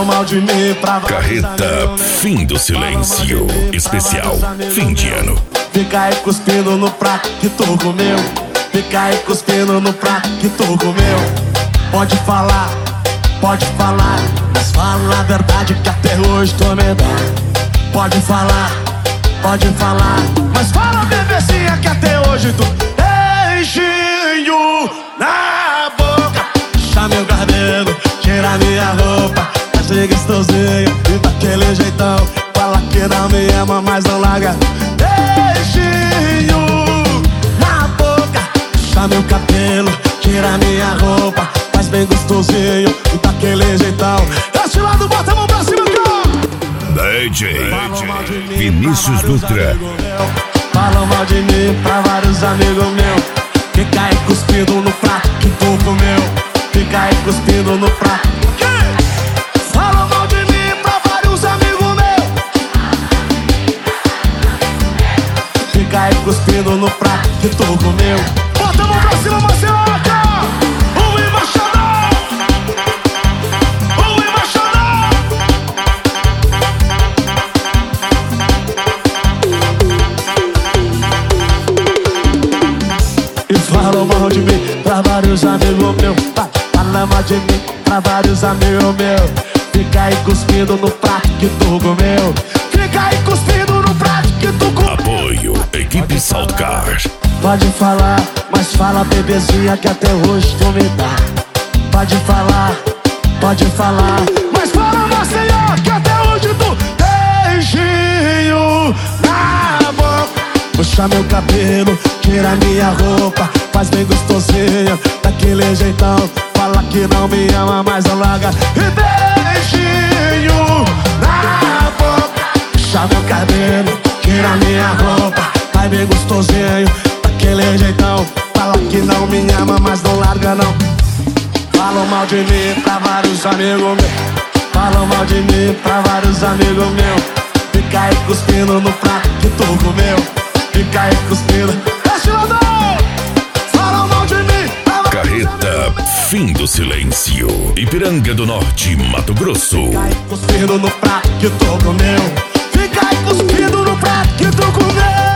Falam mal de mim pra Carreta Fim do Silêncio Especial Fim de Ano. Fica aí cuspindo no prato que tu comeu. Fica aí cuspindo no prato que tu comeu. Pode falar, mas fala a verdade que até hoje tô medando. Pode falar, mas fala bebezinha que até hoje tu beijinho na boca. Puxa meu cabelo, tira minha roupa, faz ser gostosinho e daquele jeitão. Fala que não me ama, mas não larga. Beijinho na boca, puxa meu cabelo, tira minha roupa, faz bem gostosinho e daquele jeitão. Desse lado, bota a mão pra cima, DJ Vinícius Dutra. Falam mal de mim pra vários amigos meus. Fica aí cuspindo no prato que tu comeu. Fica aí cuspindo no prato. Falam mal de mim pra vários amigos meus. Fica aí cuspindo no prato que tu comeu. Bota a mão pra cima, Marcelo. Falam mal de mim pra vários amigos meus. Falam mal de mim pra vários amigos meus. Fica aí cuspindo no prato que tu comeu. Fica aí cuspindo no prato que tu comeu. Apoio Equipe Saltcar. Pode falar, mas fala bebezinha que até hoje tu me dá. Pode falar, mas fala Maceió que até hoje tu beijinho na boca. Puxa meu cabelo, tira minha roupa, faz bem gostosinho, daquele jeitão. Fala que não me ama, mas não larga. E beijinho na boca. Puxa meu cabelo, tira minha roupa, faz bem gostosinho, daquele jeitão. Fala que não me ama, mas não larga não. Falam mal de mim pra vários amigos meus. Falam mal de mim pra vários amigos meus. Fica aí cuspindo no prato que tu comeu. Fica aí cuspindo. Falam mal de mim. Carreta Fim do Silêncio, Ipiranga do Norte, Mato Grosso. Fica aí cuspindo no prato que tu comeu. Fica aí cuspindo no prato que tu comeu.